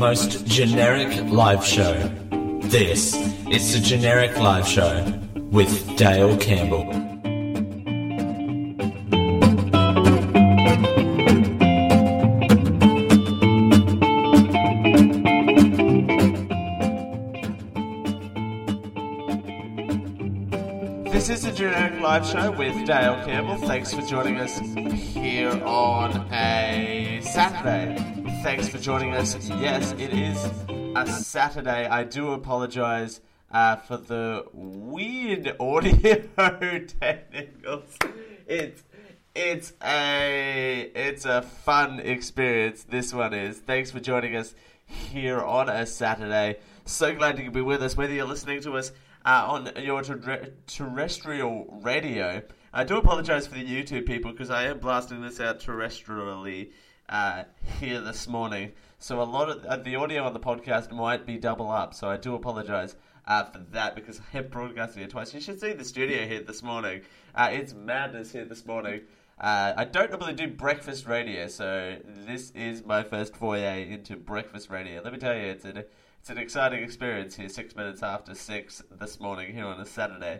most generic live show. This is the Generic Live Show with Dale Campbell. This is the Generic Live Show with Dale Campbell. Thanks for joining us here on a Saturday. Thanks for joining us. Yes, it is a Saturday. I do apologise for the weird audio technicals. It's a fun experience. This one is. Thanks for joining us here on a Saturday. So glad you can be with us, whether you're listening to us on your terrestrial radio. I do apologise for the YouTube people because I am blasting this out terrestrially here this morning. So a lot of the audio on the podcast might be double up. So I do apologise for that because I have broadcasted it twice. You should see the studio here this morning. It's madness here this morning. I don't normally do breakfast radio, so this is my first foray into breakfast radio. Let me tell you, it's an exciting experience here 6 minutes after 6 this morning here on a Saturday.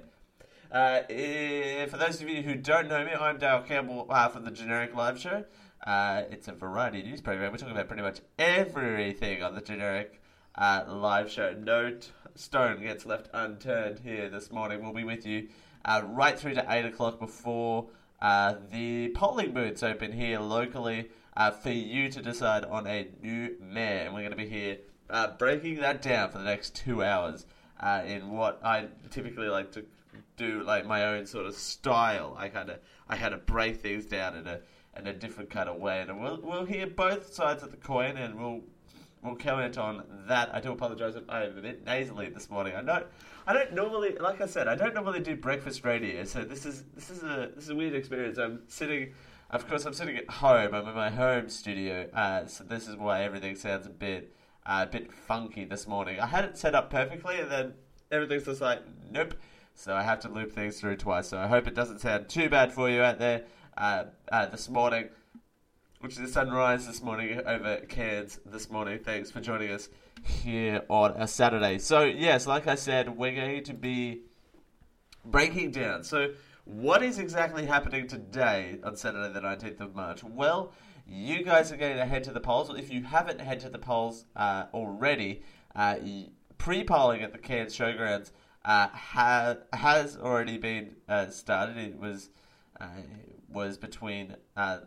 For those of you who don't know me, I'm Dale Campbell from the Generic Live Show. It's a variety news program. We're talking about pretty much everything on the Generic Live Show. No stone gets left unturned here this morning. We'll be with you right through to 8 o'clock before the polling booths open here locally for you to decide on a new mayor. And we're going to be here breaking that down for the next 2 hours in what I typically like to do, like my own sort of style. I had to break things down in a different kind of way, and we'll hear both sides of the coin, and we'll comment on that. I do apologise if I'm a bit nasally this morning. I don't normally, like I said, I don't normally do breakfast radio, so this is a weird experience. I'm sitting at home. I'm in my home studio, so this is why everything sounds a bit funky this morning. I had it set up perfectly, and then everything's just like, nope. So I have to loop things through twice. So I hope it doesn't sound too bad for you out there this morning, which is the sunrise this morning over Cairns this morning. Thanks for joining us here on a Saturday. So yes, like I said, we're going to be breaking down. So what is exactly happening today on Saturday the 19th of March? Well, you guys are going to head to the polls. If you haven't head to the polls already, pre-polling at the Cairns Showgrounds has already been started. It was between the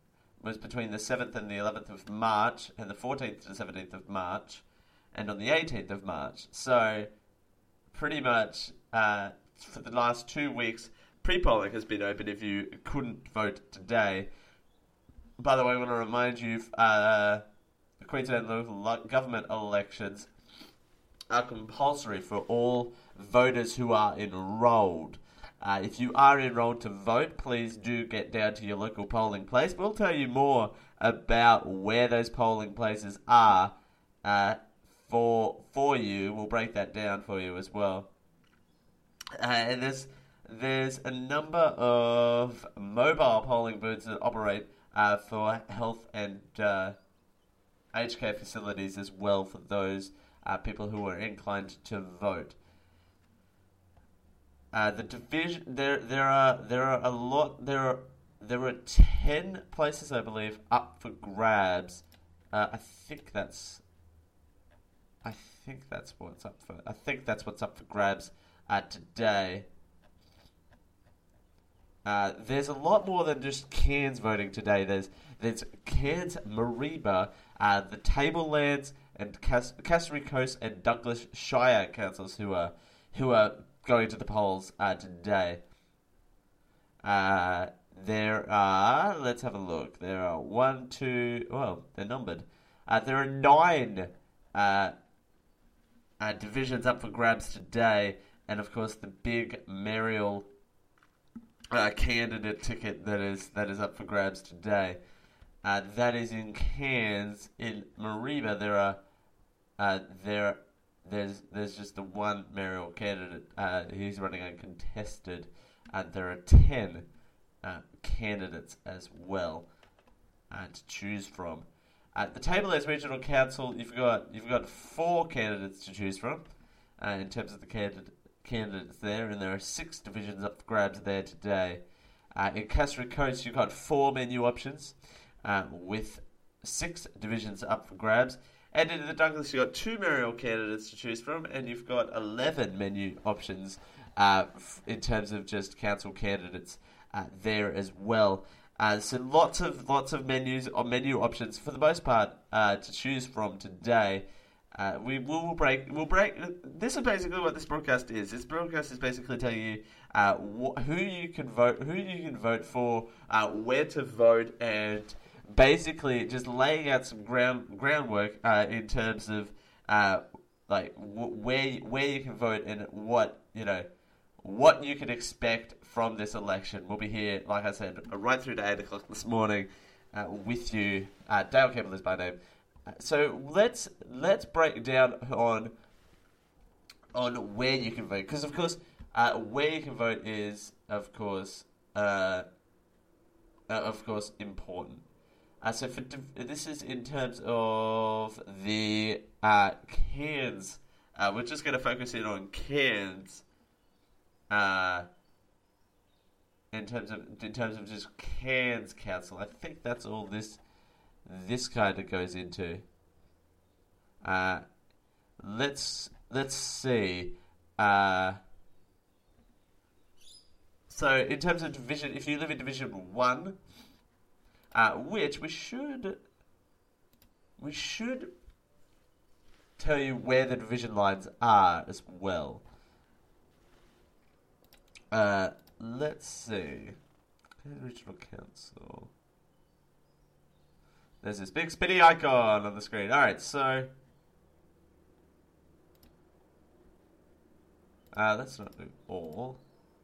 7th and the 11th of March, and the 14th to the 17th of March, and on the 18th of March. So pretty much for the last 2 weeks, pre-polling has been open if you couldn't vote today. By the way, I want to remind you, the Queensland local government elections are compulsory for all voters who are enrolled. If you are enrolled to vote, please do get down to your local polling place. We'll tell you more about where those polling places are for you. We'll break that down for you as well. And there's a number of mobile polling booths that operate for health and aged care facilities as well for those people who are inclined to vote. The division there are 10 places, I believe, up for grabs. I think that's what's up for grabs today. There's a lot more than just Cairns voting today. There's Cairns, Mareeba, the Tablelands, and Cassowary Coast and Douglas Shire councils who are going to the polls today. There are, let's have a look. There are they're numbered. There are 9 divisions up for grabs today, and of course the big mayoral candidate ticket that is up for grabs today. That is in Cairns. In Mareeba, there's just the one mayoral candidate. He's running uncontested. There are 10 candidates as well to choose from. The Table Airs Regional Council, you've got 4 candidates to choose from in terms of the candidates there, and there are 6 divisions up for grabs there today. In Cassowary Coast, you've got 4 menu options with 6 divisions up for grabs. And in the Douglas, you've got 2 mayoral candidates to choose from, and you've got 11 menu options in terms of just council candidates there as well. So lots of menus or menu options for the most part to choose from today. We'll break. This is basically what this broadcast is. This broadcast is basically telling you who you can vote for, where to vote, and basically just laying out some groundwork in terms of where you can vote and what you can expect from this election. We'll be here, like I said, right through to 8 o'clock this morning with you. Dale Campbell is my name. So let's break down on where you can vote, because of course where you can vote is of course important. So this is in terms of the Cairns. We're just going to focus in on Cairns. In terms of just Cairns Council, I think that's all this kind of goes into. Let's see. So in terms of division, if you live in Division 1, which we should tell you where the division lines are as well. Let's see. Regional Council. There's this big spinny icon on the screen. Alright, so let's not do all.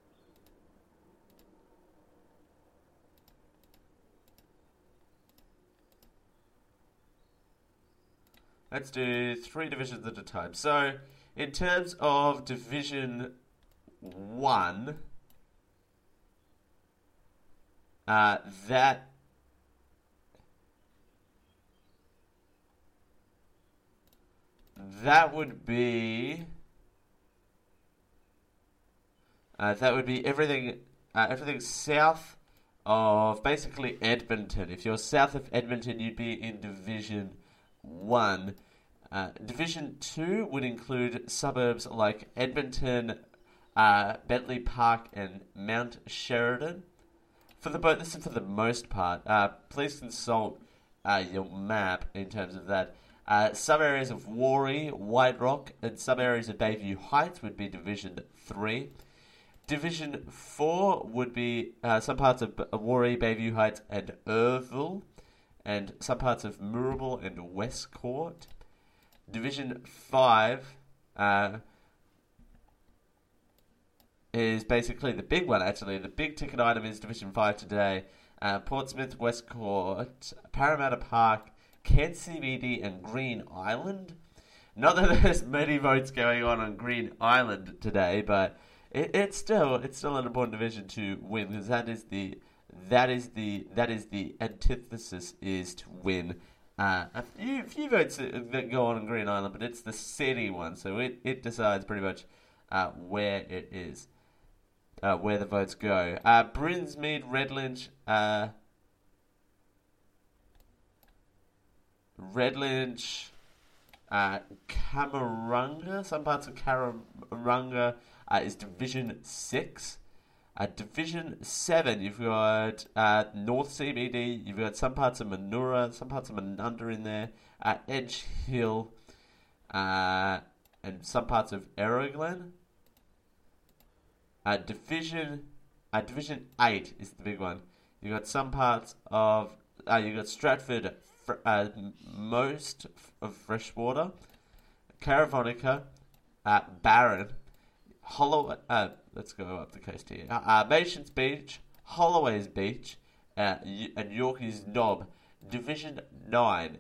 Let's do 3 divisions at a time. So, in terms of Division 1, that would be everything south of basically Edmonton. If you're south of Edmonton, you'd be in Division 1. Division 2 would include suburbs like Edmonton, Bentley Park, and Mount Sheridan. This is for the most part. Please consult your map in terms of that. Some areas of Warrie, White Rock, and some areas of Bayview Heights would be Division 3. Division 4 would be some parts of Warrie, Bayview Heights, and Irville, and some parts of Moorabool and Westcourt. Division 5 is basically the big one, actually. The big ticket item is Division 5 today. Portsmouth, Westcourt, Parramatta Park, Cairns CBD, and Green Island. Not that there's many votes going on Green Island today, but it's still an important division to win, because that is the antithesis, is to win. A few votes that go on Green Island, but it's the city one, so it decides pretty much where it is, where the votes go. Brinsmead, Redlanch, Camarunga, some parts of Camarunga is Division 6. Division 7, you've got North CBD, you've got some parts of Manura, some parts of Menunda in there, Edge Hill, and some parts of Erroglen. Division 8 is the big one. You've got some parts of, you've got Stratford, most of Freshwater, Caravonica, Barron, let's go up the coast here. Masons Beach, Holloway's Beach, and Yorkeys Knob. Division 9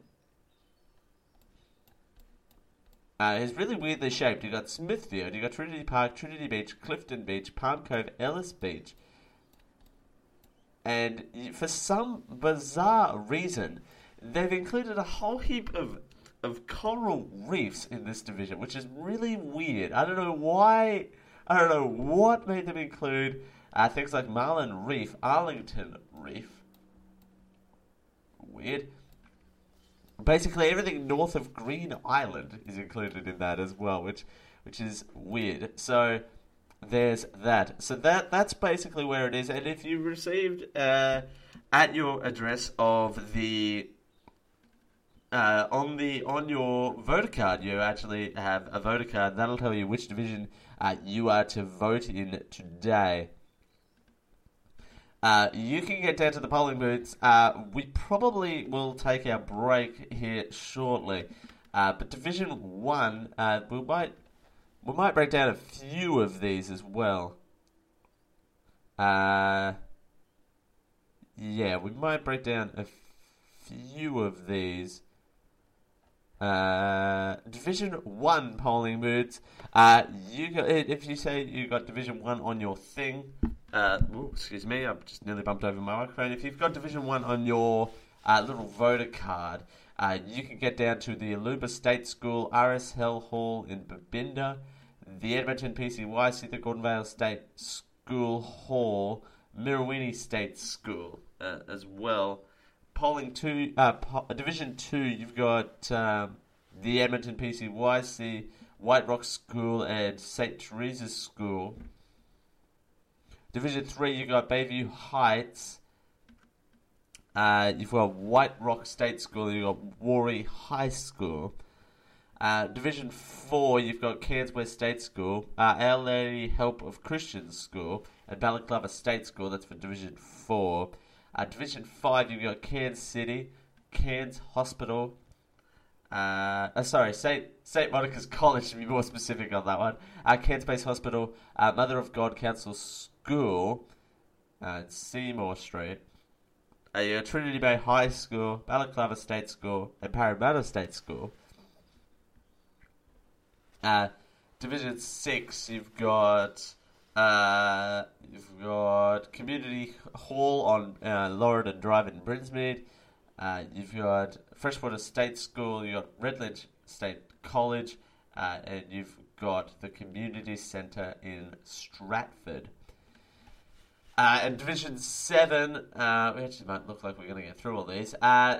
is really weirdly shaped. You've got Smithfield, you've got Trinity Park, Trinity Beach, Clifton Beach, Palm Cove, Ellis Beach. And for some bizarre reason, they've included a whole heap of coral reefs in this division, which is really weird. I don't know why. I don't know what made them include things like Marlin Reef, Arlington Reef. Weird. Basically, everything north of Green Island is included in that as well, which is weird. So there's that. So that's basically where it is. And if you received at your address of the on your voter card, you actually have a voter card that'll tell you which division you are to vote in today. You can get down to the polling booths. We probably will take our break here shortly. But Division 1, we might break down a few of these as well. Yeah, we might break down a few of these. Division 1 polling booths. If you say you got Division 1 on your thing, excuse me, I've just nearly bumped over my microphone. If you've got Division 1 on your little voter card, you can get down to the Aluba State School, RSL Hall in Babinda, the Edmonton PCYC, the Gordonvale State School Hall, Mirrawinny State School as well. Polling 2, Division 2, you've got the Edmonton PCYC, White Rock School, and St. Teresa's School. Division 3, you've got Bayview Heights. You've got White Rock State School, you've got Warrie High School. Division 4, you've got Cairns West State School, Our Lady Help of Christians School, and Balaclava State School. That's for Division 4. Division 5, you've got Cairns City, Cairns Hospital, St. Monica's College, to be more specific on that one, Cairns Base Hospital, Mother of God Council School, Seymour Street, Trinity Bay High School, Balaclava State School, and Parramatta State School. Division 6, you've got Community Hall on Lorida Drive in Brinsmead. You've got Freshwater State School. You've got Redledge State College, and you've got the Community Centre in Stratford. And Division 7, we actually might look like we're going to get through all these.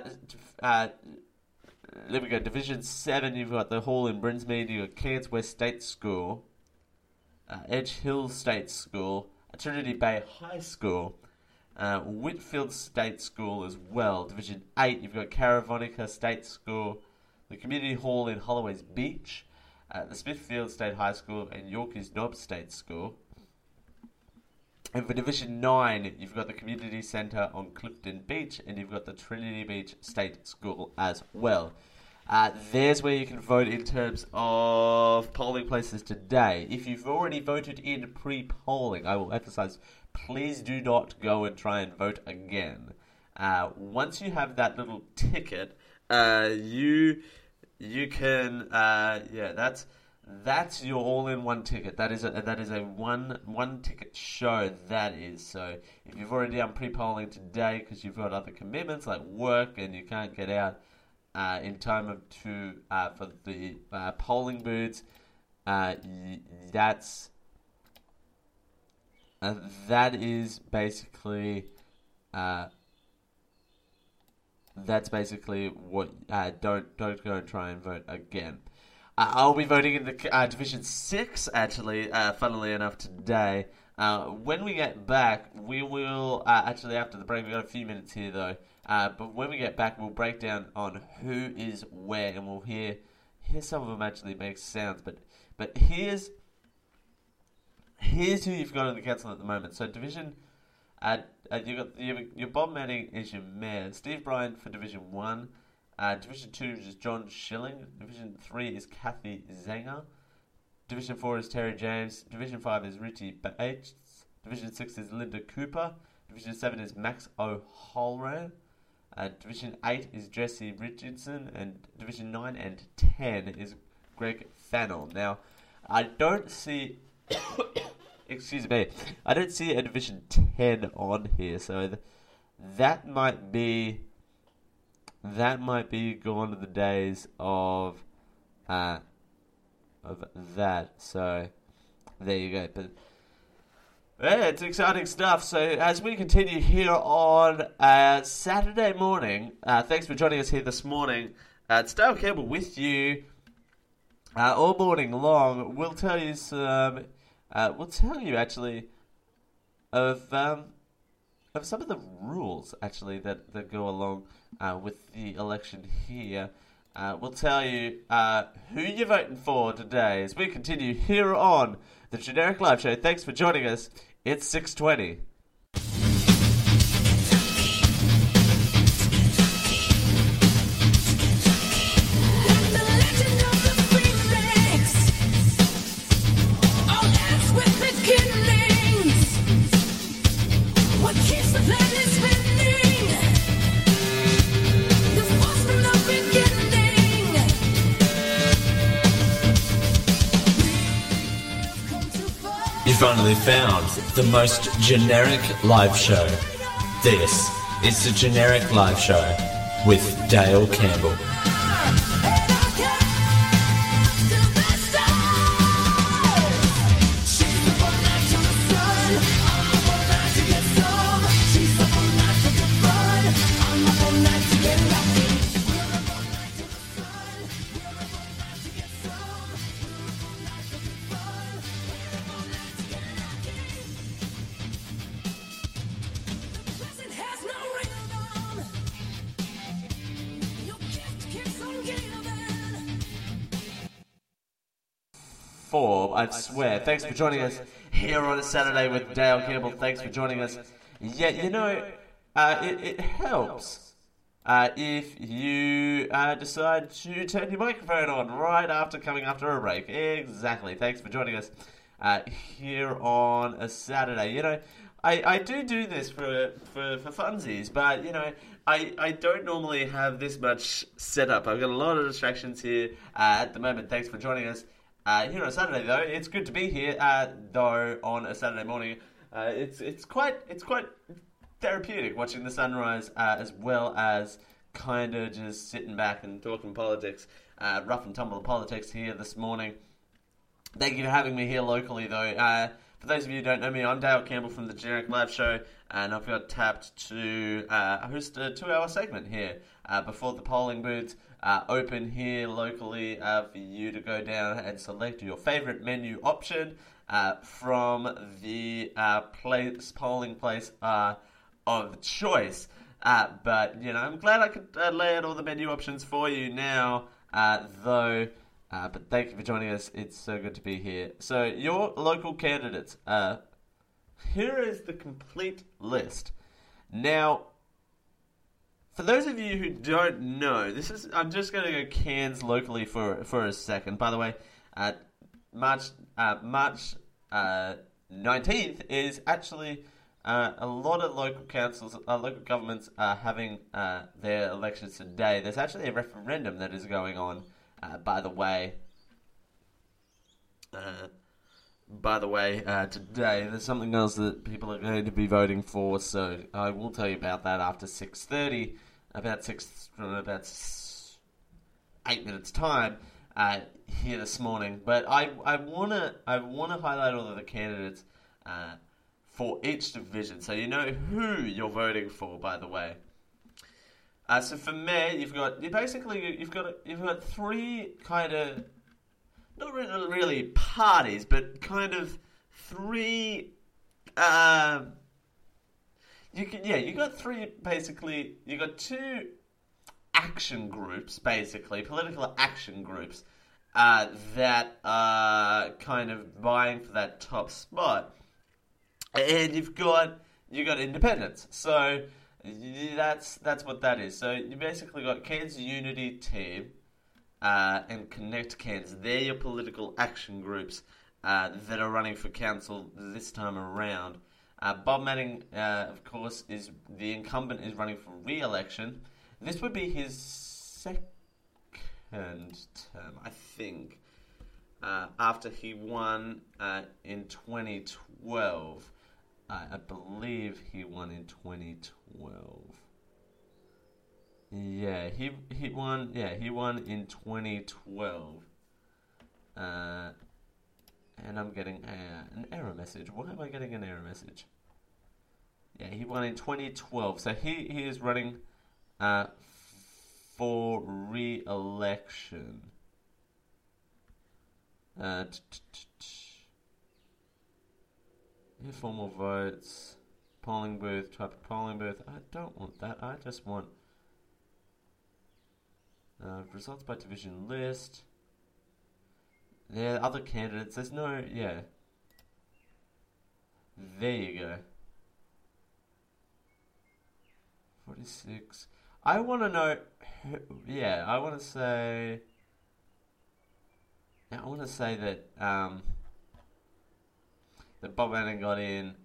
There we go. Division 7, you've got the Hall in Brinsmead. You've got Cairns West State School, Edge Hill State School, Trinity Bay High School, Whitfield State School as well. Division 8, you've got Caravonica State School, the Community Hall in Holloway's Beach, the Smithfield State High School, and Yorkeys Knob State School. And for Division 9, you've got the Community Centre on Clifton Beach, and you've got the Trinity Beach State School as well. There's where you can vote in terms of polling places today. If you've already voted in pre-polling, I will emphasise, please do not go and try and vote again. Once you have that little ticket, you can, that's your all-in-one ticket. That is a one ticket show. That is. So if you've already done pre-polling today because you've got other commitments like work and you can't get out in time for the polling booths, that is basically what. Don't go and try and vote again. I'll be voting in the Division 6, actually, funnily enough, today. When we get back, we will, actually after the break, we've got a few minutes here though, but when we get back, we'll break down on who is where, and we'll hear some of them actually make sounds, but here's who you've got in the council at the moment. So Division, your Bob Manning is your mayor, Steve Bryan for Division 1, Division 2 is John Schilling. Division 3 is Kathy Zanger. Division 4 is Terry James. Division 5 is Richie Bates. Division 6 is Linda Cooper. Division 7 is Max O'Halloran. Division 8 is Jesse Richardson. And Division 9 and 10 is Greg Fennell. Now, I don't see... excuse me. I don't see a Division 10 on here. So that might be... that might be gone to the days of that. So there you go. But yeah, it's exciting stuff. So as we continue here on Saturday morning, thanks for joining us here this morning. It's Dale Campbell with you all morning long. We'll tell you actually of some of the rules actually that go along with the election here. We'll tell you who you're voting for today as we continue here on the Generic Live Show. Thanks for joining us. It's 6:20. You finally found the most generic live show. This is the Generic Live Show with Dale Campbell. I swear. Thanks for joining us here on a Saturday with Dale Campbell. Thanks for joining us. Yeah, you know, it helps if you decide to turn your microphone on right after coming after a break. Exactly. Thanks for joining us here on a Saturday. You know, I do this for funsies, but, you know, I don't normally have this much set up. I've got a lot of distractions here at the moment. Thanks for joining us. Here on a Saturday, though, it's good to be here. Though on a Saturday morning, it's quite therapeutic watching the sunrise, as well as kind of just sitting back and talking politics, rough and tumble politics here this morning. Thank you for having me here locally, though. For those of you who don't know me, I'm Dale Campbell from the Generic Live Show, and I've got tapped to host a 2-hour segment here before the polling booths open here locally for you to go down and select your favourite menu option from the polling place of choice. But, you know, I'm glad I could lay out all the menu options for you now, though. But thank you for joining us. It's so good to be here. So, your local candidates. Here is the complete list. Now, for those of you who don't know, I'm just going to go Cairns locally for a second. By the way, March 19th is actually a lot of local councils, local governments are having their elections today. There's actually a referendum that is going on. By the way, today there's something else that people are going to be voting for, so I will tell you about that after 6:30, about 8 minutes time here this morning. But I wanna highlight all of the candidates for each division, so you know who you're voting for. By the way. So for mayor, you've got three kind of, not really parties, but kind of three. You got three basically. You got two action groups, basically political action groups, that are kind of vying for that top spot, and you've got independents. So. That's what that is. So you basically got Cairns Unity Team and Connect Cairns. They're your political action groups that are running for council this time around. Bob Manning, of course, is the incumbent, is running for re-election. This would be his second term, I think, after he won in 2012. I believe he won in 2012. Yeah, he won. Yeah, he won in 2012. And I'm getting an error message. Why am I getting an error message? Yeah, he won in 2012. So he is running for re-election. Informal votes, polling booth, type of polling booth. I don't want that. I just want results by division list. There are other candidates. There's no, yeah. There you go. 46. I want to know, yeah, I want to say that that Bob Manning got in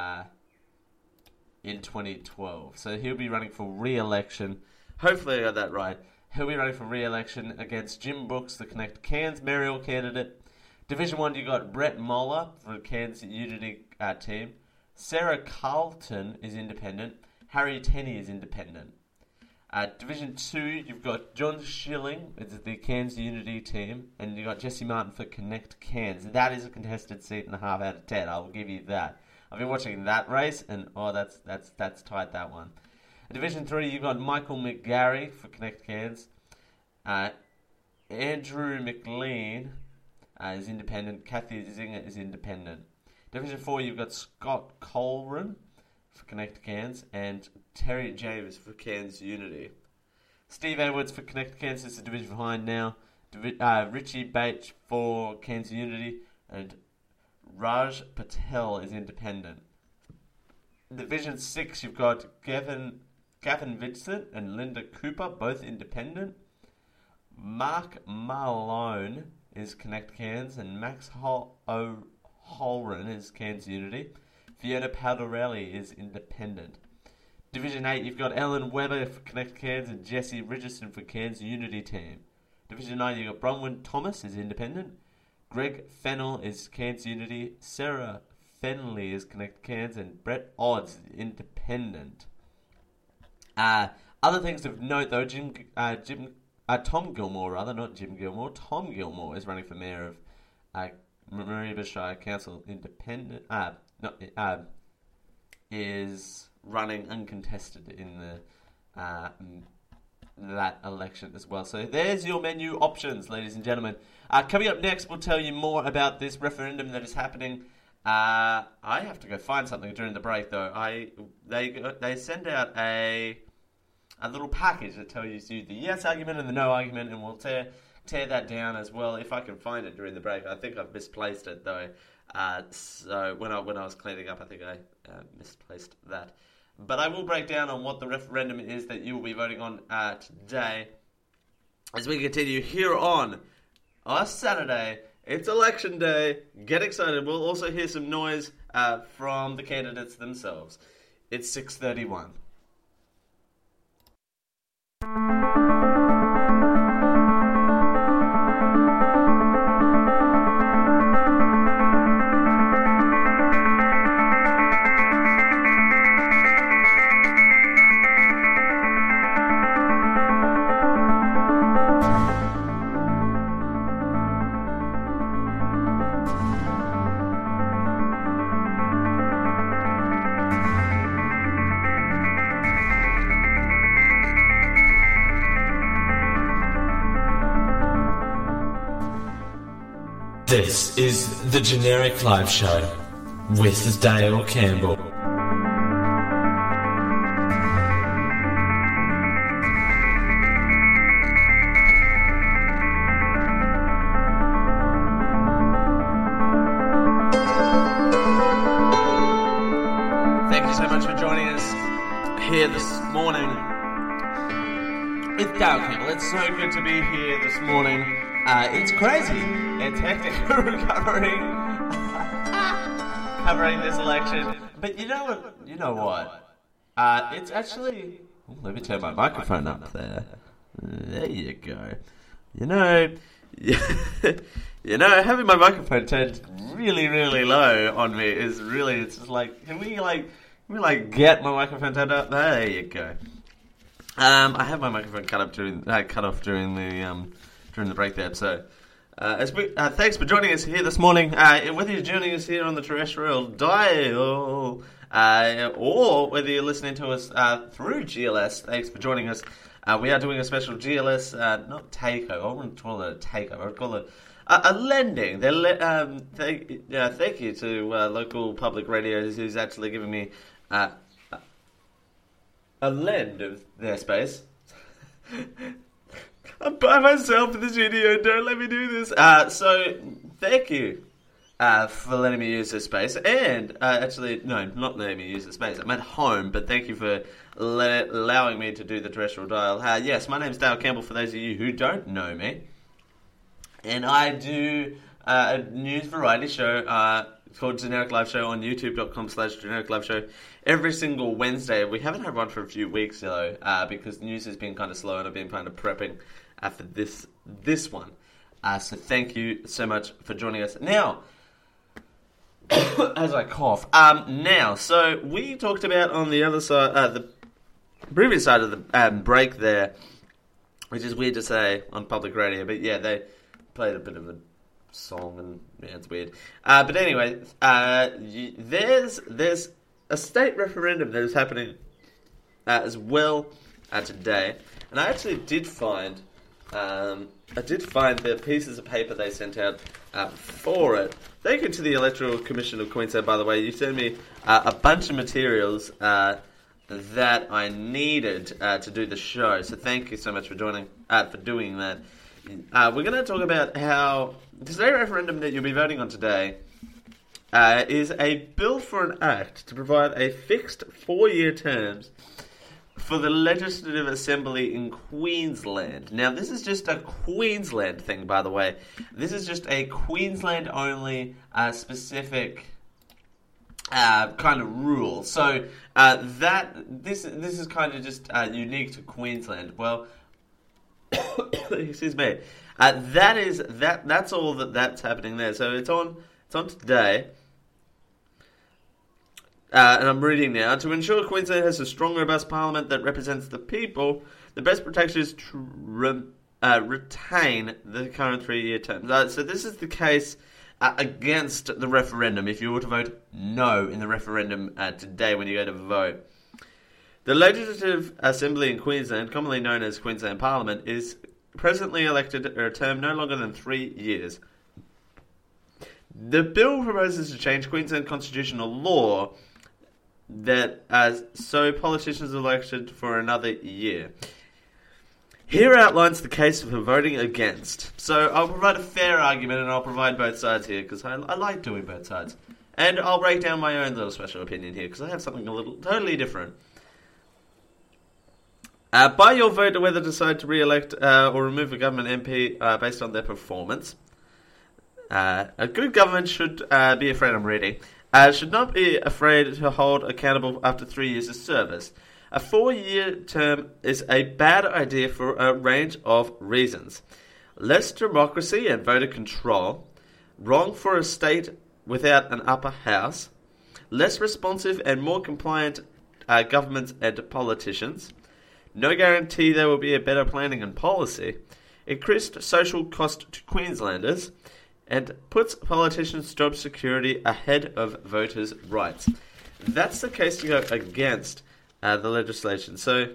2012. So he'll be running for re-election. Hopefully I got that right. He'll be running for re-election against Jim Brooks, the Connect Cairns mayoral candidate. Division 1, you got Brett Moller for the Cairns Unity team. Sarah Carlton is independent. Harry Tenney is independent. Division 2, you've got John Schilling, it's the Cairns Unity team, and you've got Jesse Martin for Connect Cairns. That is a contested seat and a half out of 10. I will give you that. I've been watching that race, and that's tight, that one. Division 3, you've got Michael McGarry for Connect Cairns. Andrew McLean is independent. Kathy Zinger is independent. Division 4, you've got Scott Colran for Connect Cairns and Terry James for Cairns Unity. Steve Edwards for Connect Cairns is a division behind now. Richie Bates for Cairns Unity and Raj Patel is independent. Division 6, you've got Gavin Vincent and Linda Cooper, both independent. Mark Malone is Connect Cairns and Max Holren is Cairns Unity. Fiona Paldarelli is independent. Division 8, you've got Ellen Weber for Connect Cairns and Jesse Richardson for Cairns Unity team. Division 9, you've got Bronwyn Thomas is independent. Greg Fennell is Cairns Unity. Sarah Fenley is Connect Cairns and Brett Odds is independent. Other things of note though, Tom Gilmore is running for mayor of Mareeba Shire Council independent. Is running uncontested in the that election as well. So there's your menu options, ladies and gentlemen. Coming up next, we'll tell you more about this referendum that is happening. I have to go find something during the break though. They send out a little package that tells you the yes argument and the no argument, and we'll tear that down as well if I can find it during the break. I think I've misplaced it though. So when I was cleaning up, I think I misplaced that. But I will break down on what the referendum is that you will be voting on today as we continue here on our Saturday. It's election day. Get excited. We'll also hear some noise from the candidates themselves. It's 6:31. This is the Generic Live Show with Dale Campbell. Thank you so much for joining us here this morning. It's Dale Campbell. It's so good to be here this morning. It's crazy. It's hectic covering this election. But you know what? It's actually... let me turn my microphone up there. There you go. Having my microphone turned really, really low on me is really... It's just like, can we get my microphone turned up? There you go. I have my microphone cut off during the break there. So, thanks for joining us here this morning. Whether you're joining us here on the terrestrial dial, or whether you're listening to us through GLS, thanks for joining us. We are doing a special GLS, not takeover. I wouldn't call it a takeover. I'd call it a lending. Thank you to local public radios who's actually giving me a lend of their space. I'm by myself in the studio. Don't let me do this. So thank you for letting me use this space. And actually, no, not letting me use the space. I'm at home, but thank you for allowing me to do the terrestrial dial. Yes, my name's Dale Campbell, for those of you who don't know me. And I do a news variety show called Generic Live Show on youtube.com/Generic Live Show every single Wednesday. We haven't had one for a few weeks, though, because news has been kind of slow and I've been kind of prepping for this one. So thank you so much for joining us. Now, as I cough, so we talked about on the other side, the previous side of the break there, which is weird to say on public radio, but yeah, they played a bit of a song and yeah, it's weird. But anyway, there's a state referendum that is happening as well today, and I actually did find the pieces of paper they sent out for it. Thank you to the Electoral Commission of Queensland, by the way. You sent me a bunch of materials that I needed to do the show. So thank you so much for doing that. We're going to talk about how the state referendum that you'll be voting on today is a bill for an act to provide a fixed 4-year terms for the Legislative Assembly in Queensland. Now, this is just a Queensland thing, by the way. This is just a Queensland-only specific kind of rule. So this is kind of just unique to Queensland. Well, excuse me. That's all that's happening there. So it's on today. And I'm reading now. To ensure Queensland has a strong, robust parliament that represents the people, the best protection is to retain the current 3-year term. So this is the case against the referendum. If you were to vote no in the referendum today when you go to vote. The Legislative Assembly in Queensland, commonly known as Queensland Parliament, is presently elected a term no longer than 3 years. The bill proposes to change Queensland constitutional law that so politicians are elected for another year. Here outlines the case for voting against. So I'll provide a fair argument and I'll provide both sides here because I like doing both sides. And I'll break down my own little special opinion here because I have something a little totally different. By your vote to whether decide to re-elect or remove a government MP based on their performance. A good government should be afraid I'm reading. Should not be afraid to hold accountable after 3 years of service. A 4-year term is a bad idea for a range of reasons. Less democracy and voter control. Wrong for a state without an upper house. Less responsive and more compliant governments and politicians. No guarantee there will be a better planning and policy. Increased social cost to Queenslanders. And puts politicians' job security ahead of voters' rights. That's the case to go against the legislation. So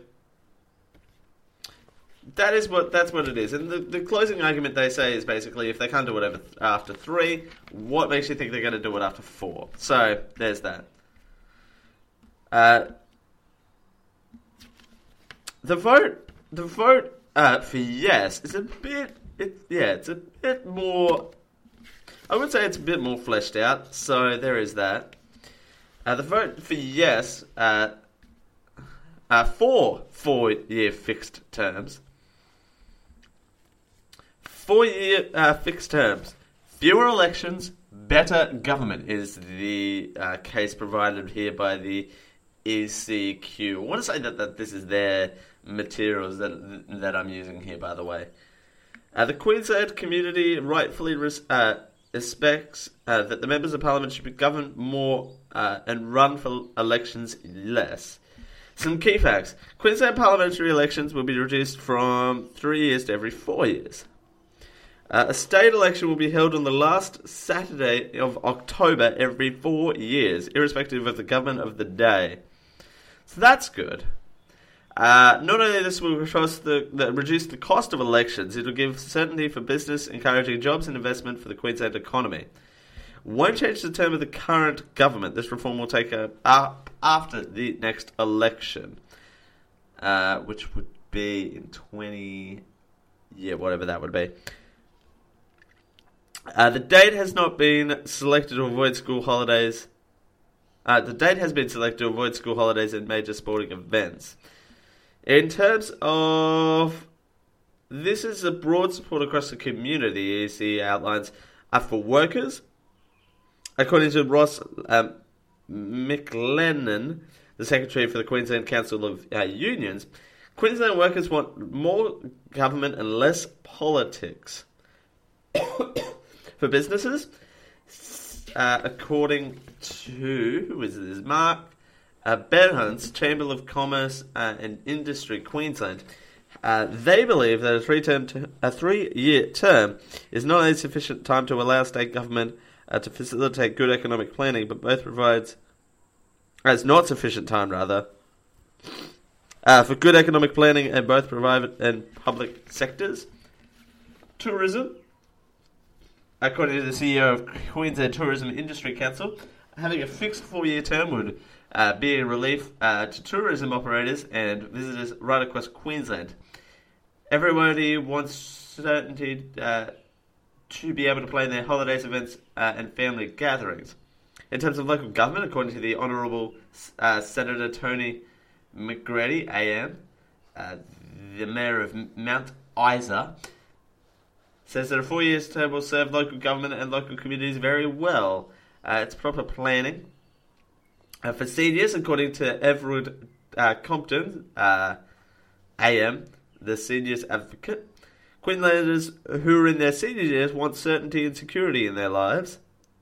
that's what it is. And the closing argument they say is basically if they can't do it after 3, what makes you think they're going to do it after 4? So there's that. The vote for yes is it's a bit more. I would say it's a bit more fleshed out, so there is that. The vote for yes, 4-year fixed terms. 4-year fixed terms. Fewer elections, better government is the case provided here by the ECQ. I want to say that this is their materials that I'm using here, by the way. The Queensland community rightfully expects that the members of parliament should be governed more and run for elections less. Some key facts. Queensland parliamentary elections will be reduced from 3 years to every 4 years. A state election will be held on the last Saturday of October every 4 years, irrespective of the government of the day. So that's good. Not only this will reduce the cost of elections, it will give certainty for business, encouraging jobs and investment for the Queensland economy. Won't change the term of the current government. This reform will take up after the next election, which would be in whatever that would be. The date has not been selected to avoid school holidays. The date has been selected to avoid school holidays and major sporting events. In terms of... This is a broad support across the community, EC outlines, for workers. According to Ross McLennan, the Secretary for the Queensland Council of Unions, Queensland workers want more government and less politics. For businesses, according to, who is this, Mark Benhunt's Chamber of Commerce and Industry Queensland, they believe that a 3-year term is not a sufficient time to allow state government to facilitate good economic planning, but both provides, as not sufficient time rather, for good economic planning in both private and public sectors. Tourism, according to the CEO of Queensland Tourism Industry Council, having a fixed 4-year term would be a relief to tourism operators and visitors right across Queensland. Everybody wants certainty to be able to plan their holidays, events, and family gatherings. In terms of local government, according to the Honourable Senator Tony McGrady, AM, the Mayor of Mount Isa, says that a 4-year term will serve local government and local communities very well. It's proper planning. For seniors, according to Everard Compton, AM, the seniors advocate, Queenslanders who are in their senior years want certainty and security in their lives.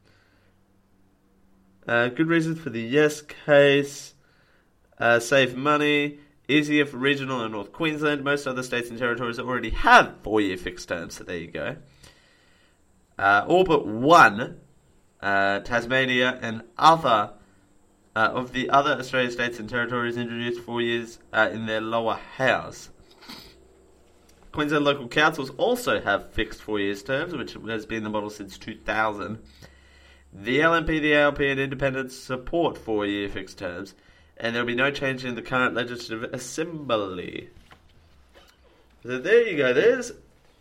Good reason for the yes case. Save money. Easier for regional and North Queensland. Most other states and territories already have 4-year fixed terms, so there you go. All but one, Tasmania and other of the other Australian states and territories introduced 4 years in their lower house. Queensland local councils also have fixed 4-year terms, which has been the model since 2000. The LNP, the ALP and independents support 4-year fixed terms, and there will be no change in the current Legislative Assembly. So there you go, there's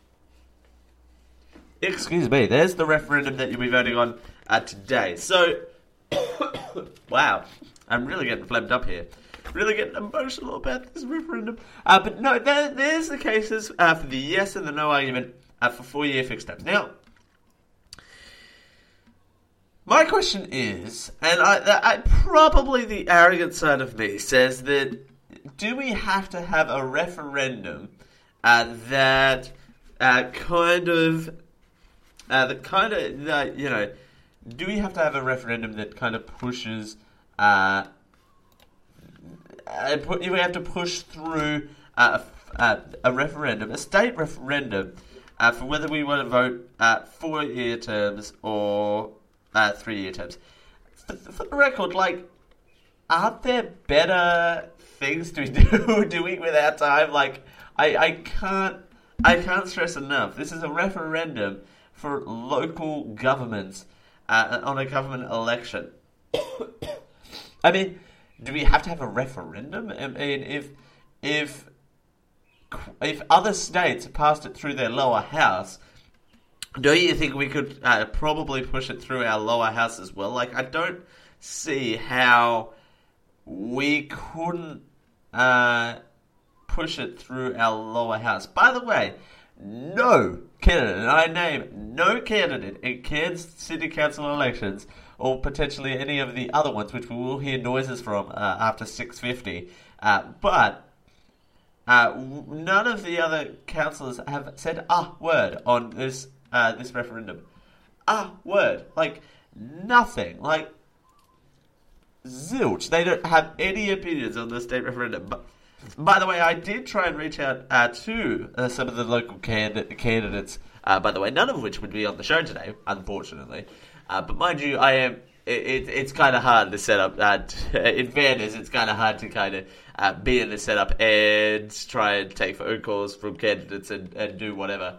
the referendum that you'll be voting on today. So, wow, I'm really getting flamed up here. Really getting emotional about this referendum. But no, there's the cases for the yes and the no argument for 4-year fixed terms. Now, my question is, and I probably the arrogant side of me says that, do we have to have a referendum that do we have to have a referendum that kind of pushes, we have to push through a referendum, a state referendum, for whether we want to vote 4-year terms or 3-year terms. For the record, aren't there better things to be doing with our time? I can't stress enough. This is a referendum for local governments on a government election. I mean, do we have to have a referendum? I mean, if other states passed it through their lower house, do you think we could probably push it through our lower house as well? I don't see how we couldn't push it through our lower house. By the way, no candidate, and I name no candidate in Cairns City Council elections, or potentially any of the other ones, which we will hear noises from after 6:50. But none of the other councillors have said a word on this referendum. A word. Nothing. zilch. They don't have any opinions on the state referendum. But, by the way, I did try and reach out to some of the local candidates, by the way, none of which would be on the show today, unfortunately. But mind you, it's kind of hard to set up. In fairness, it's kind of hard to kind of be in the setup and try and take phone calls from candidates and do whatever.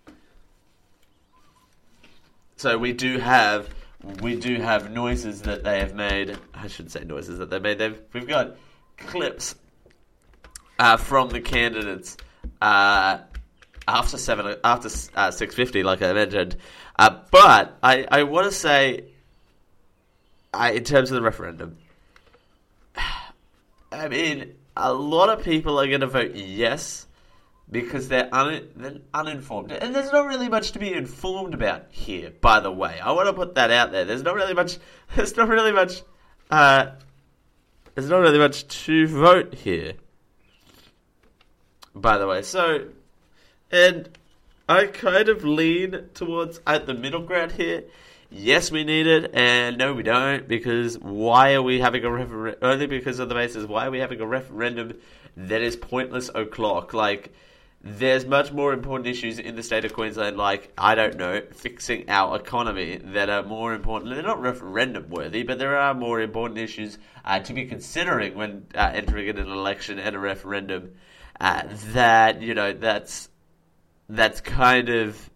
So we do have noises that they have made. I shouldn't say noises that they made. We've got clips from the candidates after 6:50, like I mentioned. But I want to say, in terms of the referendum, I mean, a lot of people are going to vote yes because they're uninformed. And there's not really much to be informed about here, by the way. I want to put that out there. There's not really much to vote here, by the way. So, and I kind of lean towards at the middle ground here. Yes, we need it, and no, we don't, because why are we having a referendum? Only because of the basis, why are we having a referendum that is pointless o'clock? Like, there's much more important issues in the state of Queensland, like, I don't know, fixing our economy, that are more important. They're not referendum worthy, but there are more important issues to be considering when entering in an election and a referendum. That, you know, that's kind of...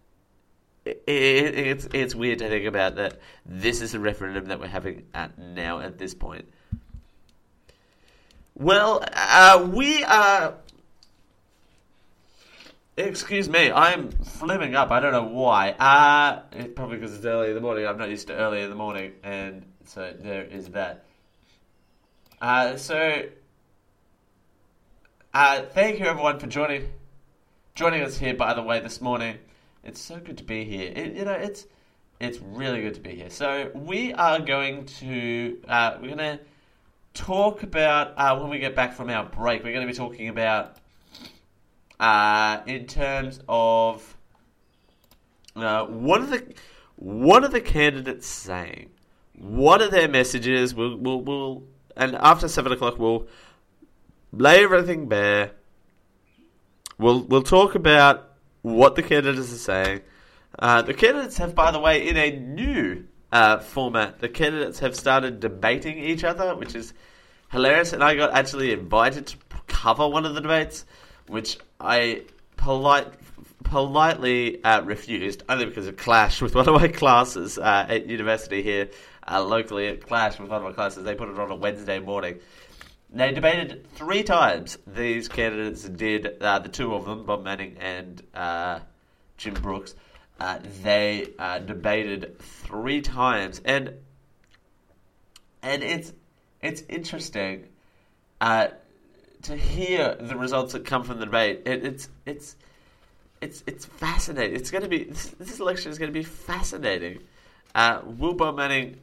It's weird to think about that this is a referendum that we're having now at this point. Well, we are... Excuse me, I'm flimming up. I don't know why. It's probably because it's early in the morning. I'm not used to early in the morning, and so there is that. Thank you everyone for joining us here, by the way, this morning. It's so good to be here. It's really good to be here. So we are going to talk about when we get back from our break. We're going to be talking about in terms of what are the candidates saying? What are their messages? We'll and after 7 o'clock we'll lay everything bare. We'll talk about what the candidates are saying. The candidates have, by the way, in a new format, the candidates have started debating each other, which is hilarious. And I got actually invited to cover one of the debates, which I politely refused, only because it clashed with one of my classes at university here locally. It clashed with one of my classes. They put it on a Wednesday morning. They debated 3 times. These candidates did, the two of them, Bob Manning and Jim Brooks. They debated 3 times, and it's interesting to hear the results that come from the debate. It's fascinating. It's going to be this election is going to be fascinating. Will Bob Manning,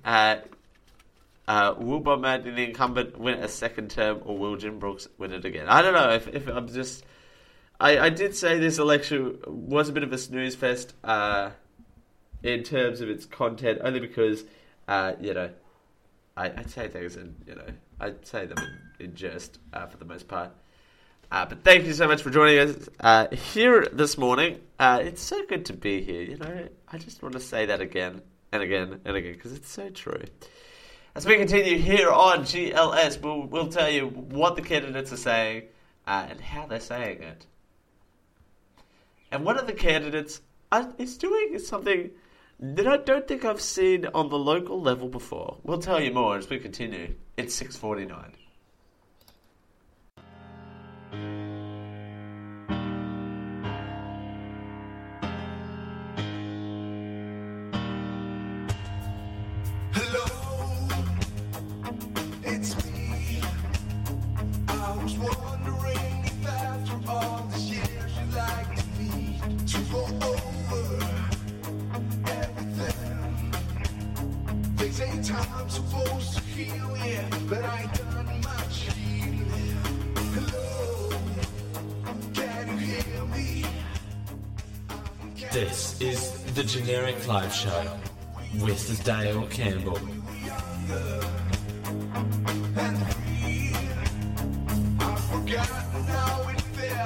the incumbent, win a second term, or will Jim Brooks win it again? I don't know if I'm just... I did say this election was a bit of a snooze fest in terms of its content, only because, I'd say things and, I'd say them in jest for the most part. But thank you so much for joining us here this morning. It's so good to be here, I just want to say that again and again and again, because it's so true. As we continue here on GLS, we'll tell you what the candidates are saying and how they're saying it. And one of the candidates is doing something that I don't think I've seen on the local level before. We'll tell you more as we continue. It's 6:49. This is the Generic Live Show with Dale Campbell.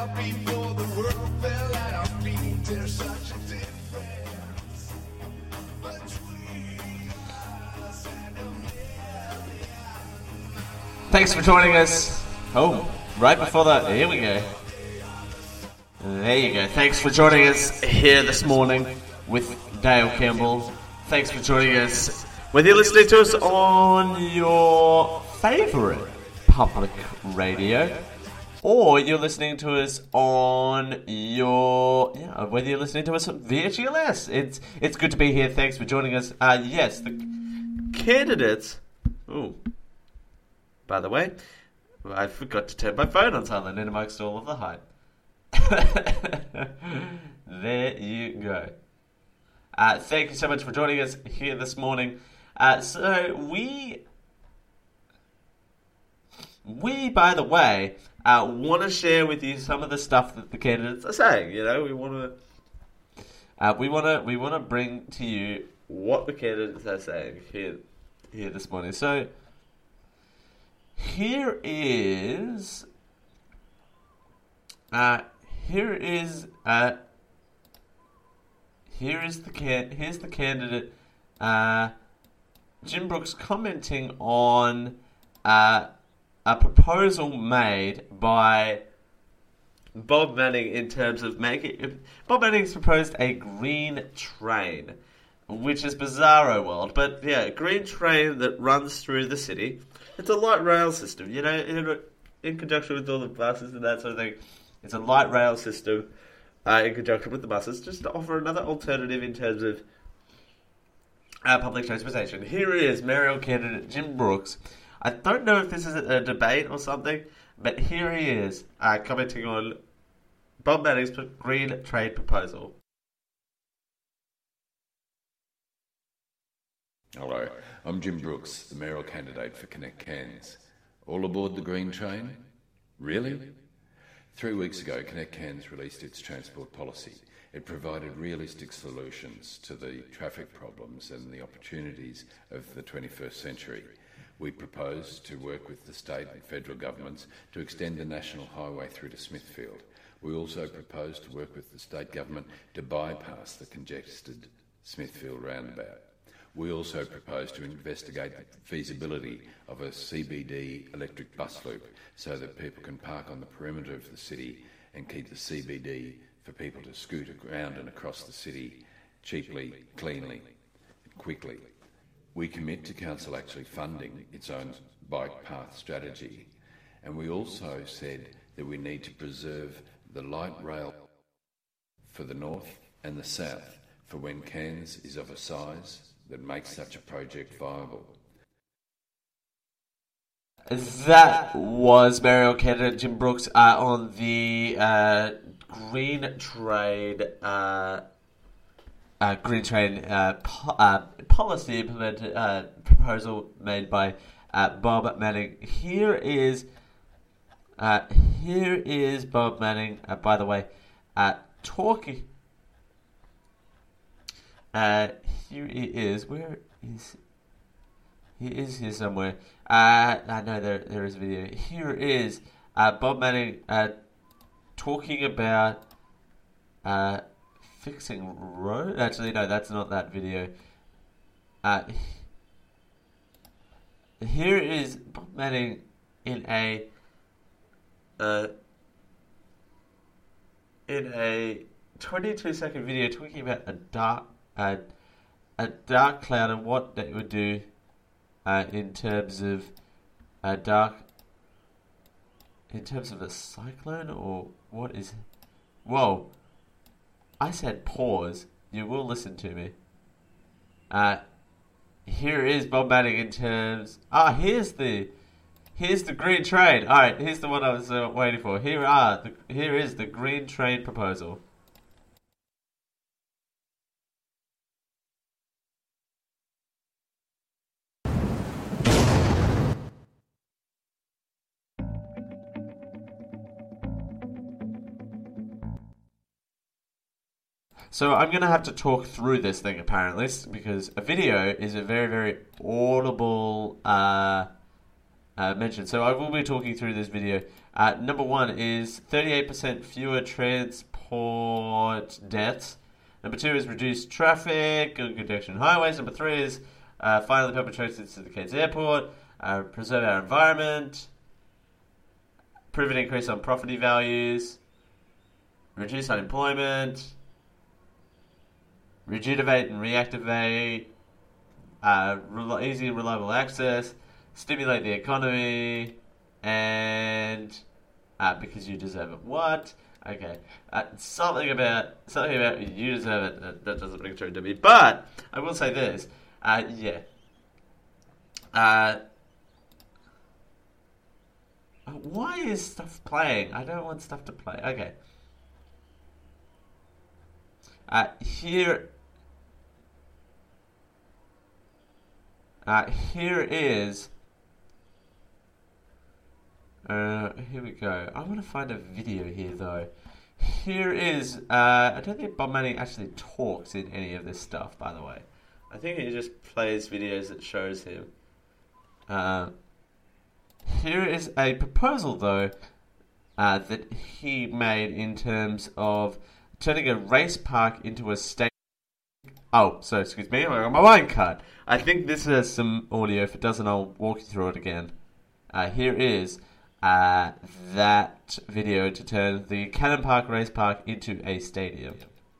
out before the world fell at our feet. There's such a difference between us and a million. Thanks for joining us. Oh, right before that, here we go. There you go. Thanks for joining us here this morning with Dale Campbell. Thanks for joining us. Whether you're listening to us on your favourite public radio, or you're listening to us on whether you're listening to us via GLS, it's good to be here. Thanks for joining us. Yes, the candidates. Oh, by the way, I forgot to turn my phone on silent in amongst all of the hype. There you go. Thank you so much for joining us here this morning. So we, by the way, want to share with you some of the stuff that the candidates are saying. You know, we want to bring to you what the candidates are saying here this morning. So here's the candidate, Jim Brooks, commenting on a proposal made by Bob Manning in terms of Bob Manning's proposed a green train, which is bizarro world, but yeah, a green train that runs through the city. It's a light rail system, you know, in conjunction with all the buses and that sort of thing. It's a light rail system in conjunction with the buses, just to offer another alternative in terms of public transportation. Here is mayoral candidate Jim Brooks. I don't know if this is a debate or something, but here he is commenting on Bob Manning's green train proposal. Hello, I'm Jim Brooks, the mayoral candidate for Connect Cairns. All aboard the green train? Really? 3 weeks ago, Connect Cairns released its transport policy. It provided realistic solutions to the traffic problems and the opportunities of the 21st century. We proposed to work with the state and federal governments to extend the national highway through to Smithfield. We also proposed to work with the state government to bypass the congested Smithfield roundabout. We also proposed to investigate the feasibility of a CBD electric bus loop so that people can park on the perimeter of the city and keep the CBD for people to scoot around and across the city cheaply, cleanly, and quickly. We commit to council actually funding its own bike path strategy, and we also said that we need to preserve the light rail for the north and the south for when Cairns is of a size that makes such a project viable. That was mayoral candidate Jim Brooks on the green train policy implemented proposal made by Bob Manning. Here is Bob Manning. By the way, talking. Here he is. Where is he? Is here somewhere. I know there is a video. Here is Bob Manning talking about fixing road. Actually, no, that's not that video. Here is Bob Manning in a 22-second video talking about a dark cloud and what that would do in terms of a cyclone, or what is it? Whoa, I said pause. You will listen to me. Here is Bob Manning in terms. Here's the green train. All right, here's the one I was waiting for. Here is the green train proposal. So I'm going to have to talk through this thing, apparently, because a video is a very, very audible mention. So I will be talking through this video. Number one is 38% fewer transport deaths. Number two is reduced traffic, good congestion highways. Number three is finally public transit to the Cairns Airport, preserve our environment, prove an increase on property values, reduce unemployment, rejuvenate and reactivate, easy and reliable access, stimulate the economy, and because you deserve it. What? Okay. Something about you deserve it. That doesn't ring true to me. But I will say this. Yeah. Why is stuff playing? I don't want stuff to play. Okay. Here is. Here we go. I want to find a video here, though. Here is... I don't think Bob Manning actually talks in any of this stuff, by the way. I think he just plays videos that shows him. Here is a proposal, though, that he made in terms of turning a race park into a state... Oh, so excuse me, I got my line cut. I think this has some audio. If it doesn't, I'll walk you through it again. Here is... that video to turn the Cannon Park Race Park into a stadium.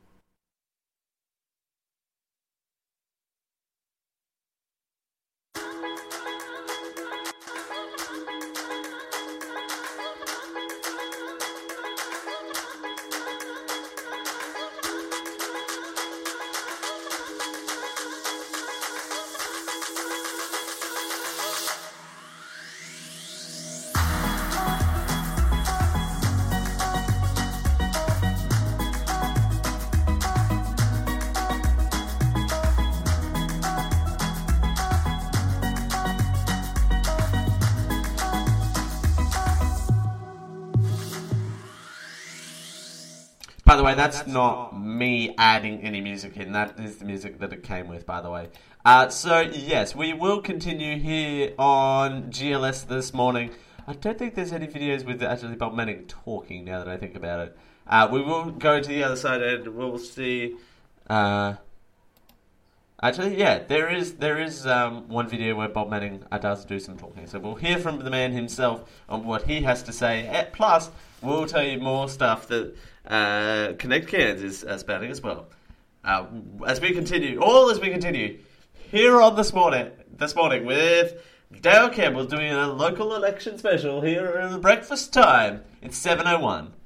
By the way, that's not me adding any music in. That is the music that it came with, by the way. So, yes, we will continue here on GLS this morning. I don't think there's any videos with actually Bob Manning talking, now that I think about it. We will go to the other side and we'll see... Actually, yeah, there is one video where Bob Manning does do some talking. So we'll hear from the man himself on what he has to say. Plus, we'll tell you more stuff that Connect Cairns is spouting as well. As we continue here on this morning with Dale Campbell doing a local election special here at breakfast time. It's 7:01.